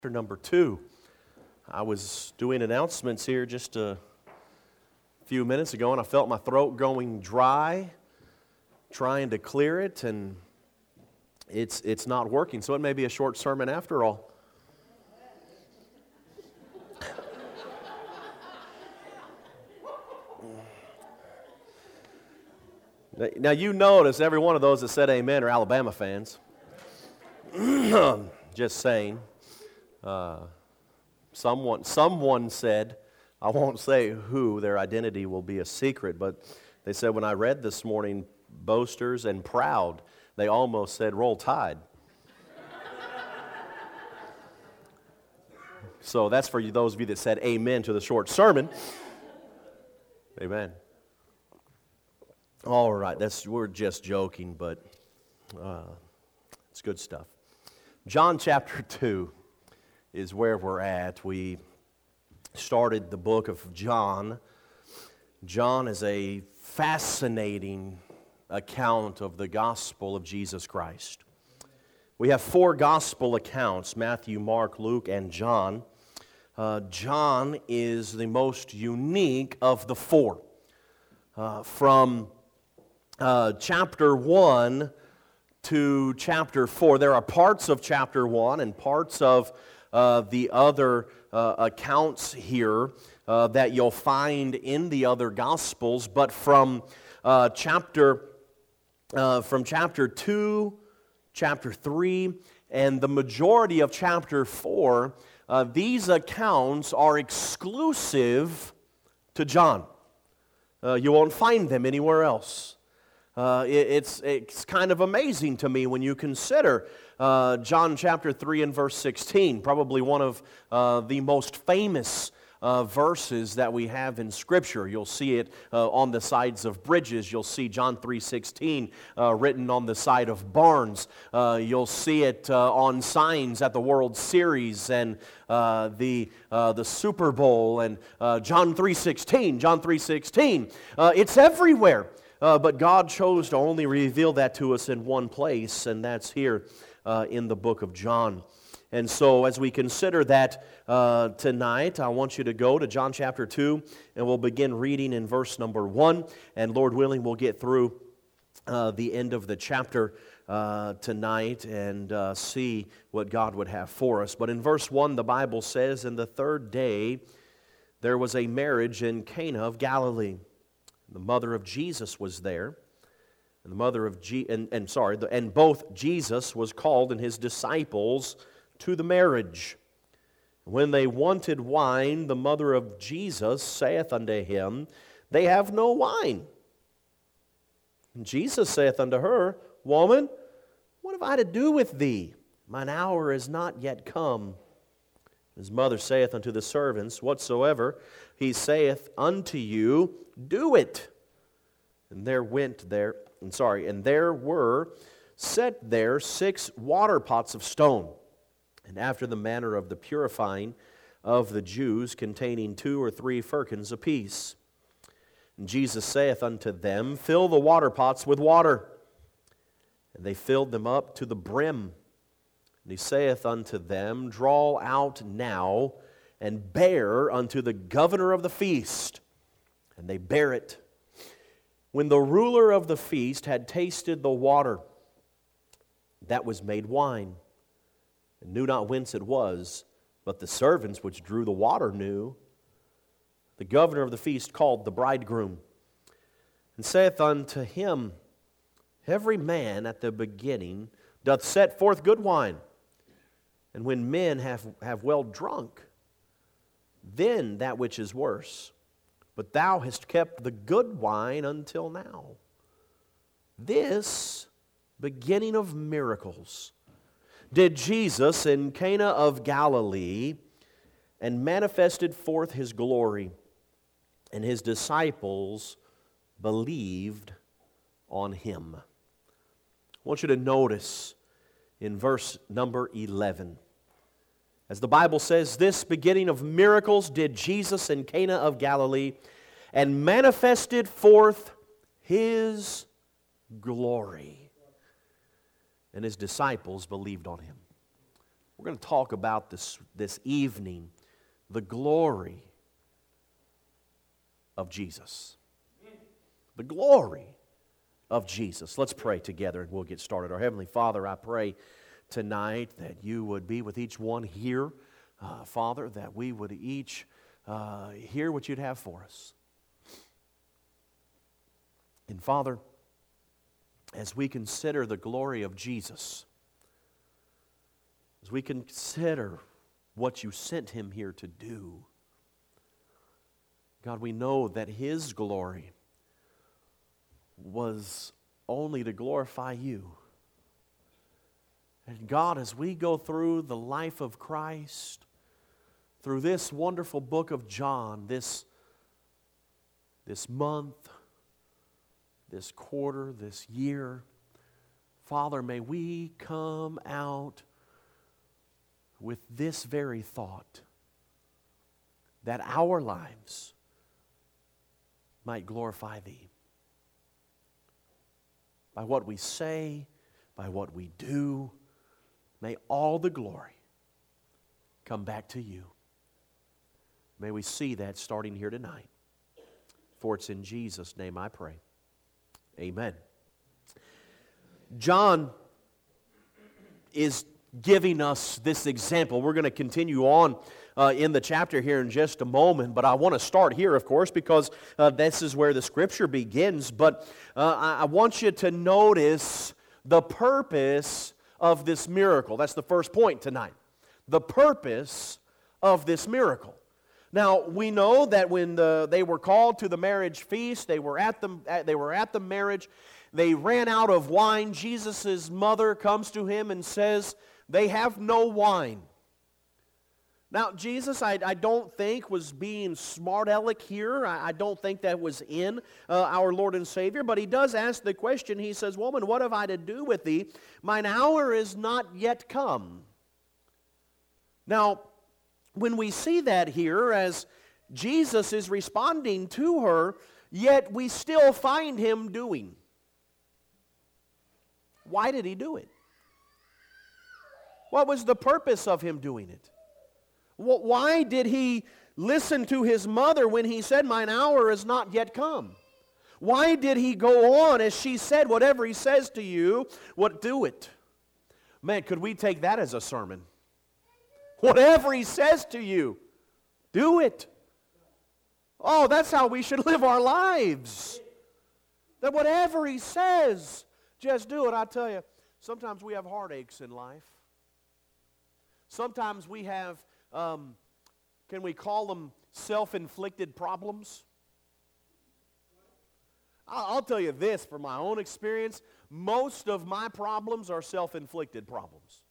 Number 2. I was doing announcements here just a few minutes ago, and I felt my throat going dry, trying to clear it, and it's not working. So it may be a short sermon after all. Now you notice every one of those that said amen are Alabama fans. Just saying. Someone said, I won't say who, their identity will be a secret, but they said when I read this morning, boasters and proud, they almost said roll tide. So that's for you, those of you that said amen to the short sermon. Amen. All right, we're just joking, but it's good stuff. John chapter 2 is where we're at. We started the book of John. John is a fascinating account of the gospel of Jesus Christ. We have 4 gospel accounts, Matthew, Mark, Luke, and John. John is the most unique of the 4. From chapter 1 to chapter 4, there are parts of chapter 1 and parts of the other accounts here that you'll find in the other Gospels, but from chapter 2, chapter 3, and the majority of chapter 4, these accounts are exclusive to John. You won't find them anywhere else. It's kind of amazing to me when you consider John chapter 3 and verse 16, probably one of the most famous verses that we have in Scripture. You'll see it on the sides of bridges. You'll see John 3:16 written on the side of barns. You'll see it on signs at the World Series and the Super Bowl. And John 3:16, John 3:16. It's everywhere. But God chose to only reveal that to us in one place, and that's here in the book of John. And so as we consider that tonight, I want you to go to John chapter 2, and we'll begin reading in verse number 1. And Lord willing, we'll get through the end of the chapter tonight and see what God would have for us. But in verse 1, the Bible says, "In the third day there was a marriage in Cana of Galilee. The mother of Jesus was there, and both Jesus was called and his disciples to the marriage. When they wanted wine, the mother of Jesus saith unto him, They have no wine. And Jesus saith unto her, Woman, what have I to do with thee? Mine hour is not yet come. His mother saith unto the servants, Whatsoever he saith unto you, do it. And there were set there 6 water pots of stone, and after the manner of the purifying of the Jews, containing 2 or 3 firkins apiece. And Jesus saith unto them, Fill the water pots with water. And they filled them up to the brim. And he saith unto them, Draw out now, and bear unto the governor of the feast. And they bare it. When the ruler of the feast had tasted the water that was made wine, and knew not whence it was, but the servants which drew the water knew, the governor of the feast called the bridegroom, and saith unto him, Every man at the beginning doth set forth good wine, and when men have well drunk, then that which is worse. But thou hast kept the good wine until now. This beginning of miracles did Jesus in Cana of Galilee, and manifested forth his glory, and his disciples believed on him." I want you to notice in verse number 11. As the Bible says, this beginning of miracles did Jesus in Cana of Galilee, and manifested forth his glory. And his disciples believed on him. We're going to talk about this evening, the glory of Jesus. The glory of Jesus. Let's pray together and we'll get started. Our Heavenly Father, I pray tonight that you would be with each one here. Father, that we would each hear what you'd have for us. And Father, as we consider the glory of Jesus, as we consider what you sent him here to do, God, we know that his glory was only to glorify you. And God, as we go through the life of Christ, through this wonderful book of John, this month, this quarter, this year, Father, may we come out with this very thought, that our lives might glorify Thee. By what we say, by what we do, may all the glory come back to You. May we see that starting here tonight. For it's in Jesus' name I pray. Amen. John is giving us this example. We're going to continue on in the chapter here in just a moment, but I want to start here, of course, because this is where the Scripture begins. But I want you to notice the purpose of this miracle. That's the first point tonight. The purpose of this miracle. Now, we know that when they were called to the marriage feast, they were at the marriage, they ran out of wine. Jesus' mother comes to him and says, they have no wine. Now, Jesus, I don't think, was being smart aleck here. I don't think that was in our Lord and Savior. But he does ask the question. He says, woman, what have I to do with thee? Mine hour is not yet come. Now, when we see that here, as Jesus is responding to her, yet we still find him doing. Why did he do it? What was the purpose of him doing it? Why did he listen to his mother when he said, mine hour is not yet come? Why did he go on as she said, whatever he says to you, do it? Man, could we take that as a sermon? Whatever he says to you, do it. Oh, that's how we should live our lives. That whatever he says, just do it. I tell you, sometimes we have heartaches in life. Sometimes we have, can we call them self-inflicted problems? I'll tell you this from my own experience, most of my problems are self-inflicted problems.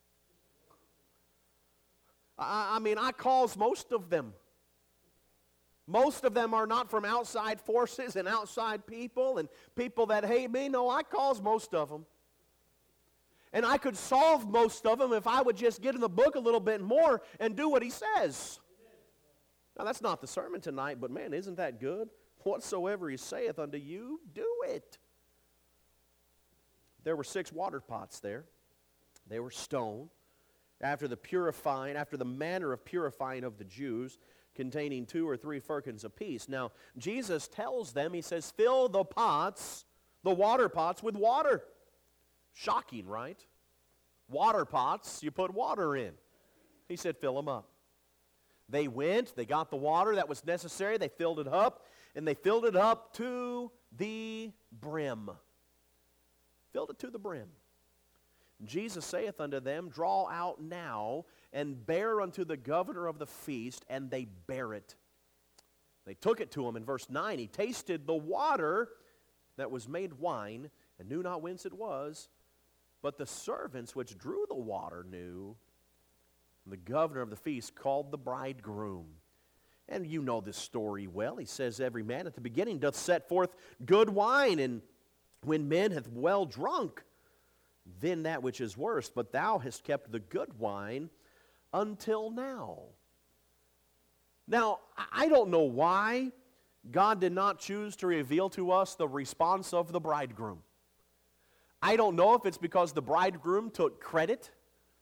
I mean, I cause most of them. Most of them are not from outside forces and outside people and people that hate me. No, I cause most of them. And I could solve most of them if I would just get in the book a little bit more and do what he says. Now, that's not the sermon tonight, but man, isn't that good? Whatsoever he saith unto you, do it. There were 6 water pots there. They were stone. After the manner of purifying of the Jews, containing 2 or 3 firkins apiece. Now, Jesus tells them, he says, fill the pots, the water pots, with water. Shocking, right? Water pots, you put water in. He said, fill them up. They went, they got the water that was necessary, they filled it up, and they filled it up to the brim. Filled it to the brim. Jesus saith unto them, draw out now, and bear unto the governor of the feast, and they bare it. They took it to him in verse 9. He tasted the water that was made wine, and knew not whence it was, but the servants which drew the water knew. And the governor of the feast called the bridegroom. And you know this story well. He says, every man at the beginning doth set forth good wine, and when men hath well drunk, then that which is worse. But thou hast kept the good wine until now. Now, I don't know why God did not choose to reveal to us the response of the bridegroom. I don't know if it's because the bridegroom took credit.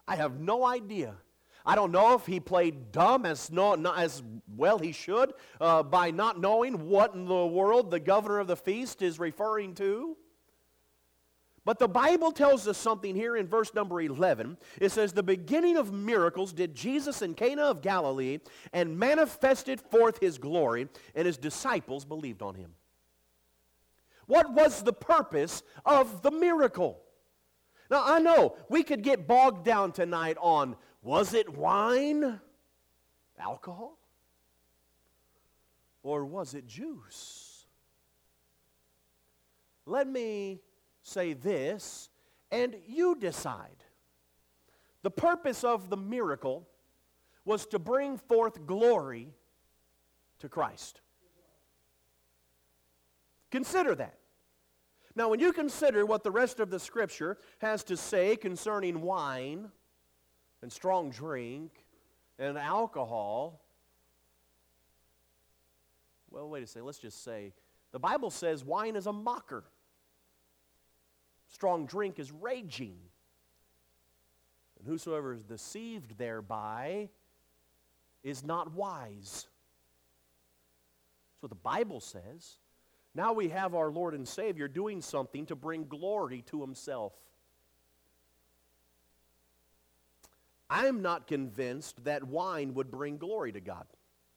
I have no idea. I don't know if he played dumb as well he should by not knowing what in the world the governor of the feast is referring to. But the Bible tells us something here in verse number 11. It says, the beginning of miracles did Jesus in Cana of Galilee, and manifested forth his glory, and his disciples believed on him. What was the purpose of the miracle? Now, I know we could get bogged down tonight on, was it wine, alcohol, or was it juice? Let me say this, and you decide. The purpose of the miracle was to bring forth glory to Christ. Consider that. Now, when you consider what the rest of the Scripture has to say concerning wine and strong drink and alcohol, well, wait a second, let's just say, the Bible says wine is a mocker. Strong drink is raging. And whosoever is deceived thereby is not wise. That's what the Bible says. Now we have our Lord and Savior doing something to bring glory to himself. I'm not convinced that wine would bring glory to God.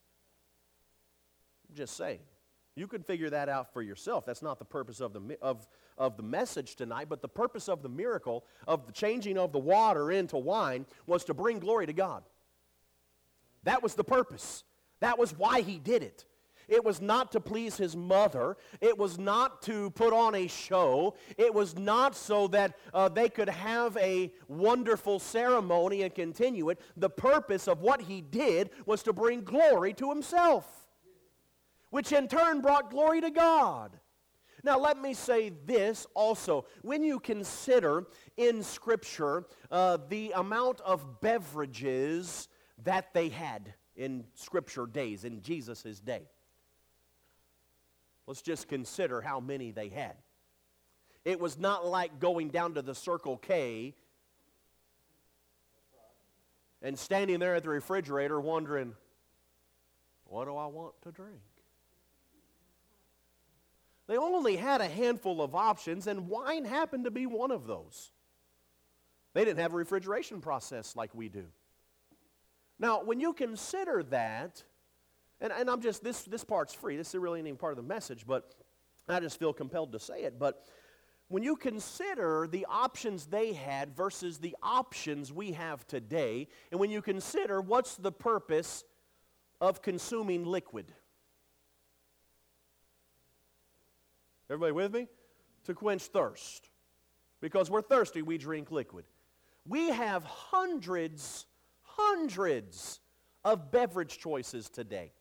I'm just saying. You can figure that out for yourself. That's not the purpose of the message tonight, but the purpose of the miracle of the changing of the water into wine was to bring glory to God. That was the purpose. That was why he did it. It was not to please his mother. It was not to put on a show. It was not so that they could have a wonderful ceremony and continue it. The purpose of what he did was to bring glory to himself, which in turn brought glory to God. Now let me say this also. When you consider in Scripture the amount of beverages that they had in Scripture days, in Jesus' day, let's just consider how many they had. It was not like going down to the Circle K and standing there at the refrigerator wondering, what do I want to drink? They only had a handful of options, and wine happened to be one of those. They didn't have a refrigeration process like we do. Now, when you consider that, and I'm just, this part's free. This really ain't even part of the message, but I just feel compelled to say it. But when you consider the options they had versus the options we have today, and when you consider what's the purpose of consuming liquid. Everybody with me? To quench thirst. Because we're thirsty, we drink liquid. We have hundreds of beverage choices today.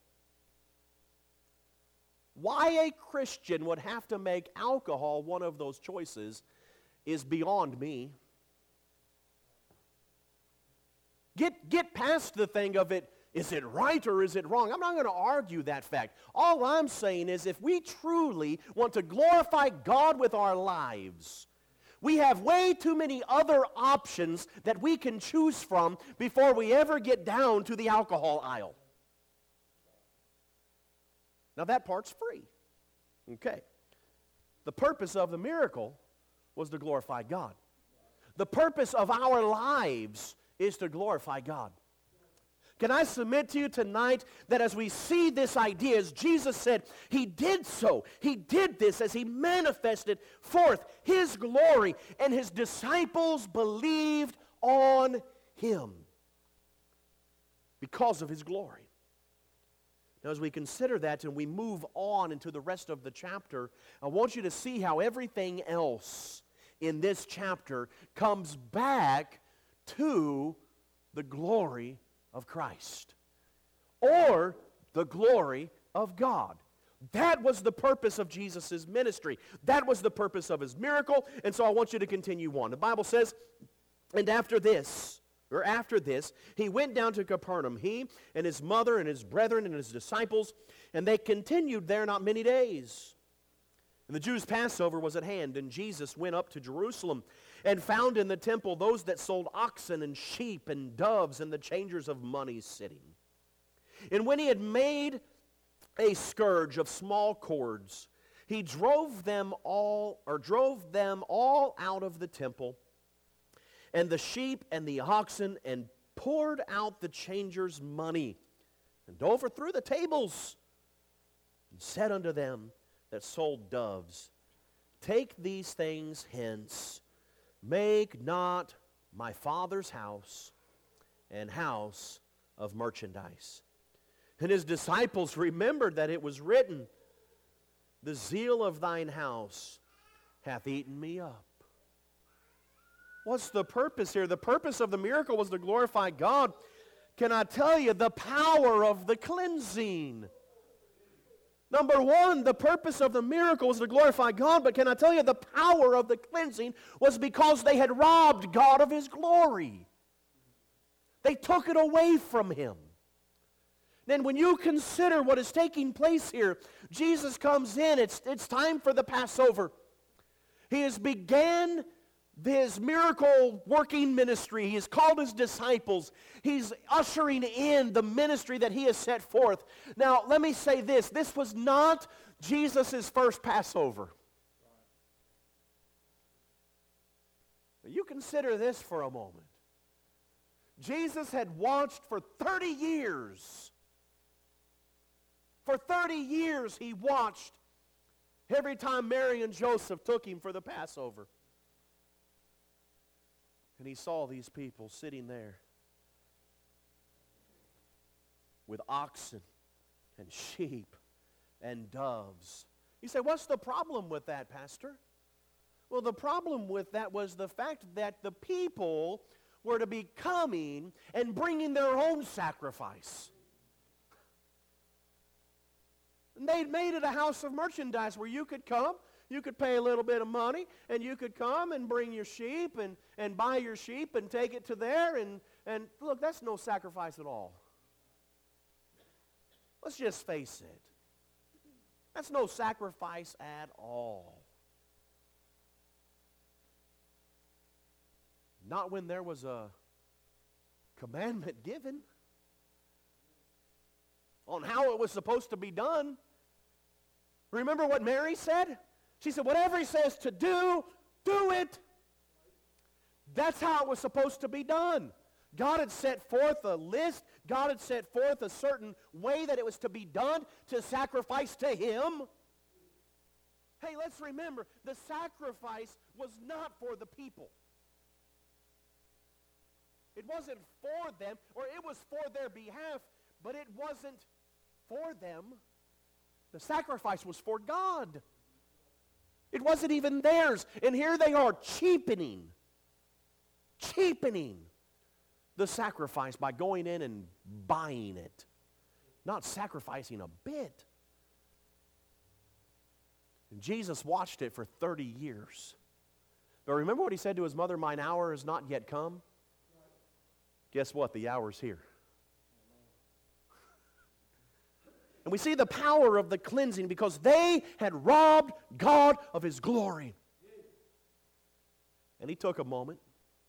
Why a Christian would have to make alcohol one of those choices is beyond me. Get past the thing of it, is it right or is it wrong? I'm not going to argue that fact. All I'm saying is if we truly want to glorify God with our lives, we have way too many other options that we can choose from before we ever get down to the alcohol aisle. Now that part's free. Okay. The purpose of the miracle was to glorify God. The purpose of our lives is to glorify God. Can I submit to you tonight that as we see this idea, as Jesus said, he did so. He did this as he manifested forth his glory, and his disciples believed on him because of his glory. Now, as we consider that and we move on into the rest of the chapter, I want you to see how everything else in this chapter comes back to the glory of Christ, or the glory of God. That was the purpose of Jesus' ministry. That was the purpose of his miracle, and so I want you to continue on. The Bible says, and after this, he went down to Capernaum, he and his mother and his brethren and his disciples, and they continued there not many days. And the Jews' Passover was at hand, and Jesus went up to Jerusalem. and found in the temple those that sold oxen and sheep and doves and the changers of money sitting. And when he had made a scourge of small cords, he drove them all out of the temple, and the sheep and the oxen, and poured out the changers' money, and overthrew the tables, and said unto them that sold doves, Take these things hence, make not my Father's house an house of merchandise. And his disciples remembered that it was written, The zeal of thine house hath eaten me up. What's the purpose here? The purpose of the miracle was to glorify God. Can I tell you the power of the cleansing? Number one, the purpose of the miracle was to glorify God, but can I tell you the power of the cleansing was because they had robbed God of His glory. They took it away from Him. Then when you consider what is taking place here, Jesus comes in, it's time for the Passover. He has began His miracle working ministry. He has called His disciples. He's ushering in the ministry that He has set forth. Now, let me say this. This was not Jesus' first Passover. You consider this for a moment. Jesus had watched for 30 years. For 30 years He watched every time Mary and Joseph took Him for the Passover. And He saw these people sitting there with oxen and sheep and doves. You say, what's the problem with that, Pastor? Well, the problem with that was the fact that the people were to be coming and bringing their own sacrifice. And they'd made it a house of merchandise where you could come, you could pay a little bit of money, and you could come and bring your sheep and buy your sheep and take it to there. And look, that's no sacrifice at all. Let's just face it. That's no sacrifice at all. Not when there was a commandment given on how it was supposed to be done. Remember what Mary said? She said, whatever He says to do, do it. That's how it was supposed to be done. God had set forth a list. God had set forth a certain way that it was to be done to sacrifice to Him. Hey, let's remember, the sacrifice was not for the people. It wasn't for them, or it was for their behalf, but it wasn't for them. The sacrifice was for God. It wasn't even theirs. And here they are cheapening the sacrifice by going in and buying it. Not sacrificing a bit. And Jesus watched it for 30 years. But remember what He said to His mother, mine hour has not yet come? Guess what? The hour's here. And we see the power of the cleansing because they had robbed God of His glory. And He took a moment.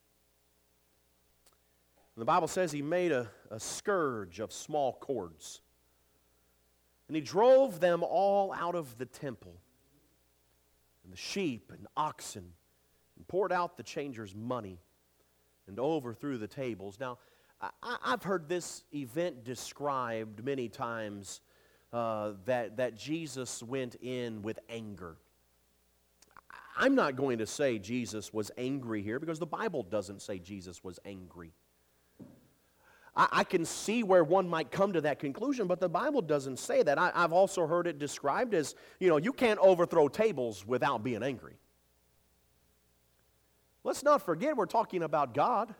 And the Bible says He made a scourge of small cords. And He drove them all out of the temple. And the sheep and oxen. And poured out the changers' money. And overthrew the tables. Now, I've heard this event described many times that Jesus went in with anger. I'm not going to say Jesus was angry here because the Bible doesn't say Jesus was angry. I can see where one might come to that conclusion, but the Bible doesn't say that. I've also heard it described as, you can't overthrow tables without being angry. Let's not forget we're talking about God.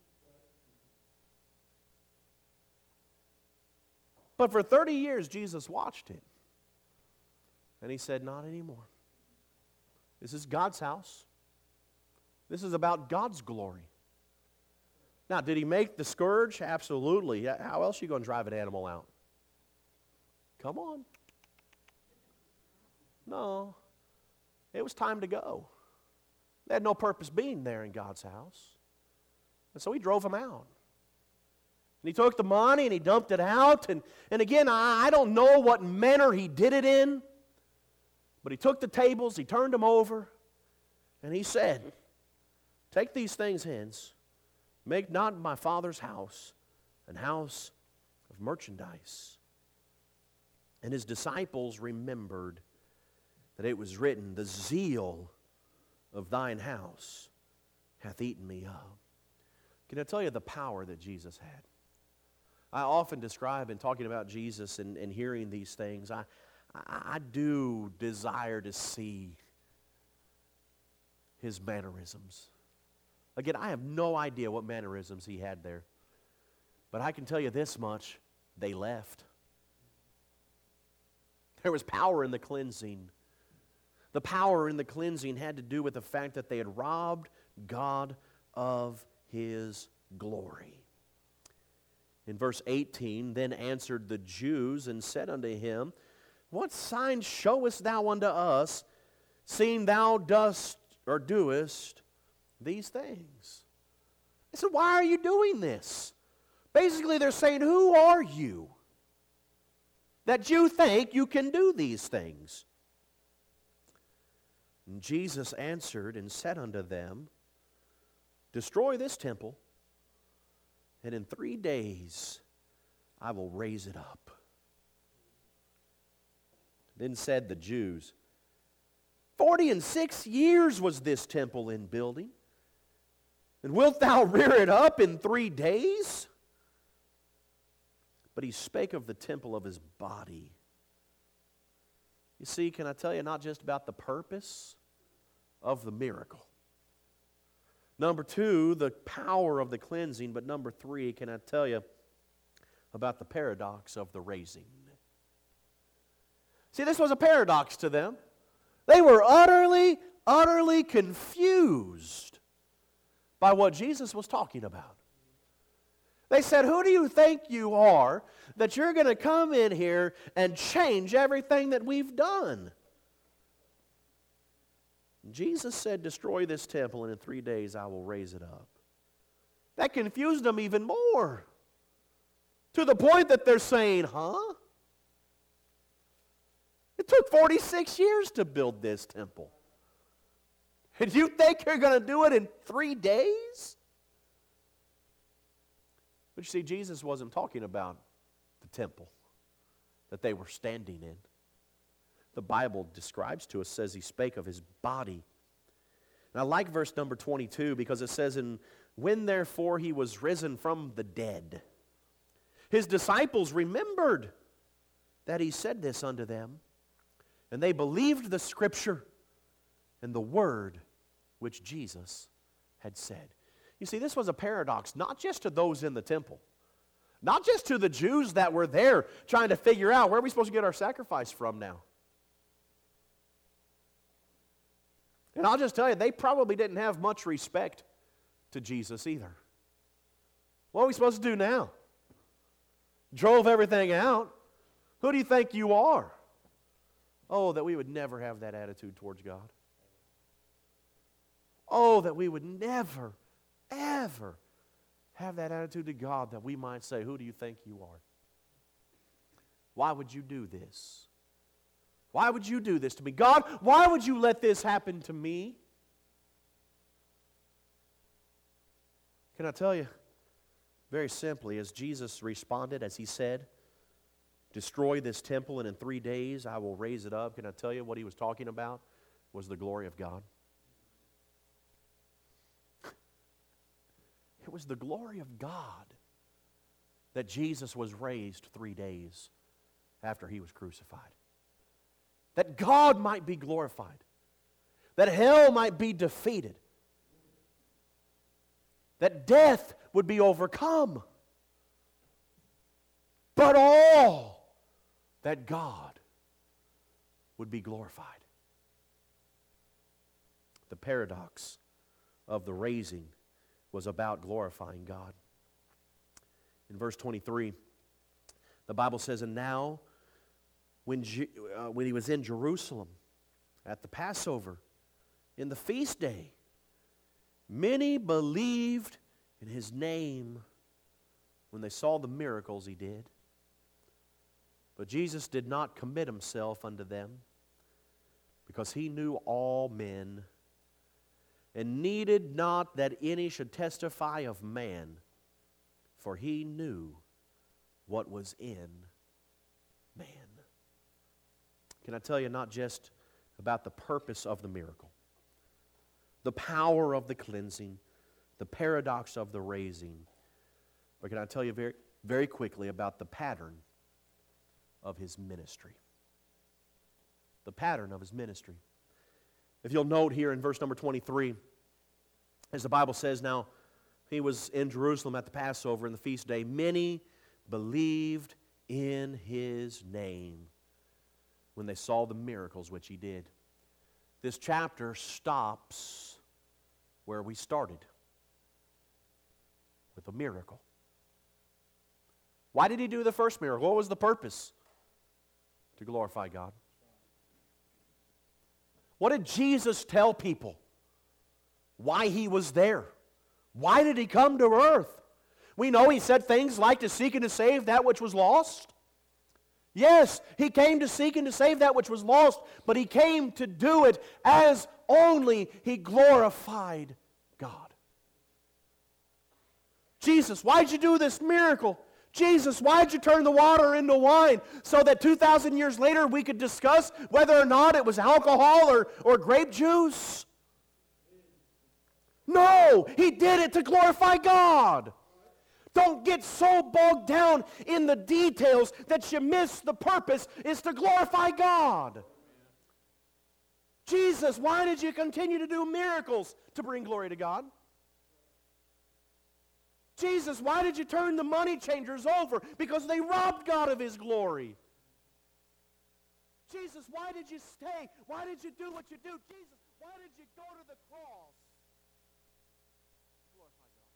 But for 30 years, Jesus watched it. And He said, not anymore. This is God's house. This is about God's glory. Now, did He make the scourge? Absolutely. How else are you going to drive an animal out? Come on. No. It was time to go. They had no purpose being there in God's house. And so he drove them out. And he took the money and he dumped it out. And again, I don't know what manner he did it in. But he took the tables, he turned them over, and he said, take these things hence, make not my Father's house an house of merchandise. And his disciples remembered that it was written, the zeal of thine house hath eaten me up. Can I tell you the power that Jesus had? I often describe in talking about Jesus and hearing these things, I do desire to see his mannerisms. Again, I have no idea what mannerisms he had there. But I can tell you this much, they left. There was power in the cleansing. The power in the cleansing had to do with the fact that they had robbed God of his glory. In verse 18, then answered the Jews and said unto him, what sign showest thou unto us, seeing thou dost or doest these things? I said, why are you doing this? Basically, they're saying, who are you that you think you can do these things? And Jesus answered and said unto them, destroy this temple, and in 3 days I will raise it up. Then said the Jews, 46 years was this temple in building, and wilt thou rear it up in 3 days? But he spake of the temple of his body. You see, can I tell you not just about the purpose of the miracle? Number 2, the power of the cleansing. But number 3, can I tell you about the paradox of the raising? See, this was a paradox to them. They were utterly confused by what Jesus was talking about. They said, who do you think you are that you're going to come in here and change everything that we've done? Jesus said, destroy this temple, and in 3 days I will raise it up. That confused them even more, to the point that they're saying, huh? It took 46 years to build this temple. And you think you're going to do it in 3 days? But you see, Jesus wasn't talking about the temple that they were standing in. The Bible describes to us, says he spake of his body. And I like verse number 22 because it says, and when therefore he was risen from the dead, his disciples remembered that he said this unto them, and they believed the scripture and the word which Jesus had said. You see, this was a paradox, not just to those in the temple, not just to the Jews that were there trying to figure out, where are we supposed to get our sacrifice from now? And I'll just tell you, they probably didn't have much respect to Jesus either. What are we supposed to do now? Drove everything out. Who do you think you are? Oh, that we would never have that attitude towards God. Oh, that we would never, ever have that attitude to God, that we might say, who do you think you are? Why would you do this? Why would you do this to me? God, why would you let this happen to me? Can I tell you, very simply, as Jesus responded, as he said, destroy this temple and in 3 days I will raise it up. Can I tell you what he was talking about was the glory of God? It was the glory of God that Jesus was raised 3 days after he was crucified. That God might be glorified. That hell might be defeated. That death would be overcome. But all that God would be glorified. The paradox of the raising was about glorifying God. In verse 23, the Bible says, and now when he was in Jerusalem at the Passover, in the feast day, Many believed in His name when they saw the miracles He did. But Jesus did not commit Himself unto them, because He knew all men, and needed not that any should testify of man, for He knew what was in man. Can I tell you not just about the purpose of the miracle, the power of the cleansing, the paradox of the raising, but can I tell you very, very quickly about the pattern of His ministry? The pattern of His ministry. If you'll note here in verse number 23, as the Bible says, now He was in Jerusalem at the Passover and the feast day. Many believed in His name when they saw the miracles which He did. This chapter stops where we started, with a miracle. Why did He do the first miracle? What was the purpose? To glorify God. What did Jesus tell people? Why He was there? Why did He come to earth? We know He said things like to seek and to save that which was lost. Yes, He came to seek and to save that which was lost, but He came to do it as only He glorified God. Jesus, why'd you do this miracle? Jesus, why'd you turn the water into wine? So that 2,000 years later we could discuss whether or not it was alcohol or grape juice? No, He did it to glorify God. Don't get so bogged down in the details that you miss the purpose is to glorify God. Jesus, why did you continue to do miracles? To bring glory to God. Jesus, why did you turn the money changers over? Because they robbed God of His glory. Jesus, why did you stay? Why did you do what you do? Jesus, why did you go to the cross? Glorify God.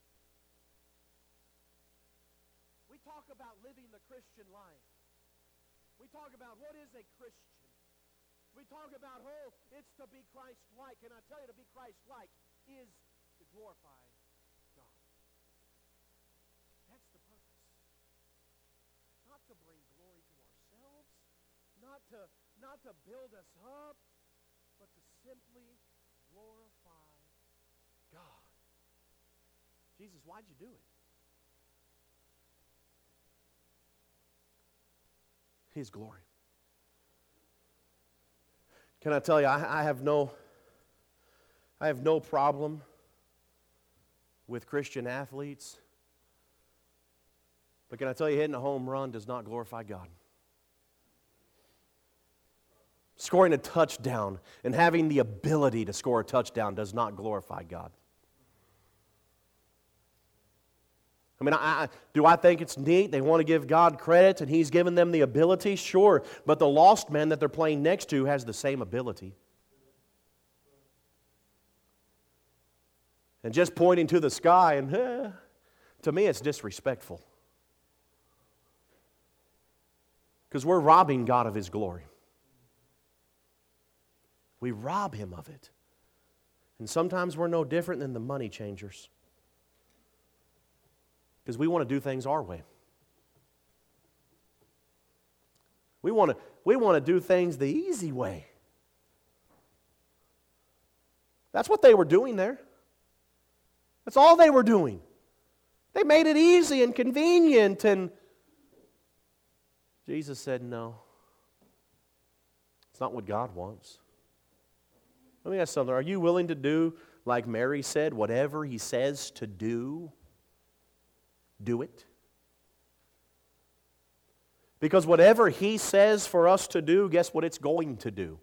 We talk about living the Christian life. We talk about what is a Christian. We talk about, oh, it's to be Christ-like. And I tell you, to be Christ-like is to glorify God. That's the purpose. Not to bring glory to ourselves, not to build us up, but to simply glorify God. Jesus, why'd you do it? His glory. Can I tell you, I have no problem with Christian athletes. But can I tell you, hitting a home run does not glorify God. Scoring a touchdown and having the ability to score a touchdown does not glorify God. I mean, do I think it's neat? They want to give God credit and He's given them the ability? Sure. But the lost man that they're playing next to has the same ability. And just pointing to the sky, and to me it's disrespectful. Because we're robbing God of His glory. We rob Him of it. And sometimes we're no different than the money changers. Because we want to do things our way. We want to do things the easy way. That's what they were doing there. That's all they were doing. They made it easy and convenient, and Jesus said, no. It's not what God wants. Let me ask something. Are you willing to do, like Mary said, whatever He says to do? Do it. Because whatever He says for us to do, guess what it's going to do?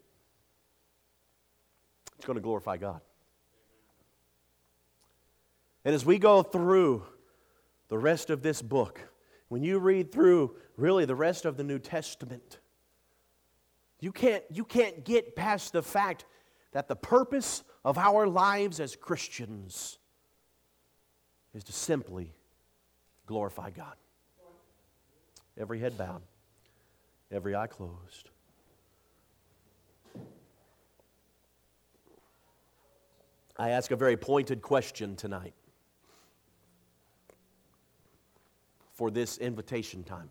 It's going to glorify God. And as we go through the rest of this book, when you read through really the rest of the New Testament, you can't get past the fact that the purpose of our lives as Christians is to simply glorify God. Every head bowed, every eye closed. I ask a very pointed question tonight for this invitation time.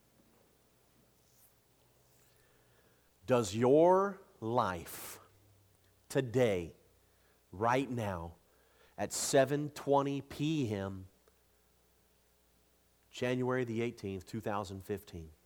Does your life today, right now, at 7:20 p.m., January the 18th, 2015,